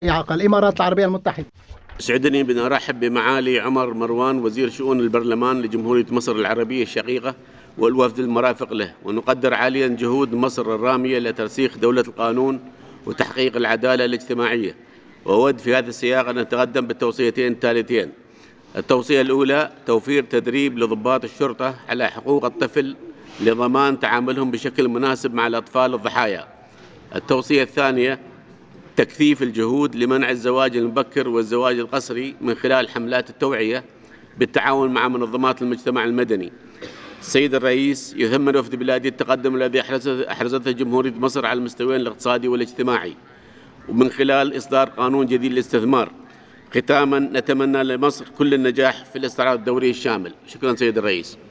الإمارات العربية المتحدة. يسعدني بأن أرحب بمعالي عمر مروان وزير شؤون البرلمان لجمهورية مصر العربية الشقيقة والوفد المرافق له، ونقدر عاليا جهود مصر الرامية لترسيخ دولة القانون وتحقيق العدالة الاجتماعية. وأود في هذا السياق أن أتقدم بالتوصيتين التاليتين. التوصية الأولى: توفير تدريب لضباط الشرطة على حقوق الطفل لضمان تعاملهم بشكل مناسب مع الأطفال الضحايا. التوصية الثانية: تكثيف الجهود لمنع الزواج المبكر والزواج القسري من خلال حملات التوعية بالتعاون مع منظمات المجتمع المدني. السيد الرئيس، يهمنا وفد بلادي التقدم الذي أحرزته جمهورية مصر على المستويين الاقتصادي والاجتماعي، ومن خلال إصدار قانون جديد للاستثمار. ختاما، نتمنى لمصر كل النجاح في الاستعراض الدوري الشامل. شكرا سيد الرئيس.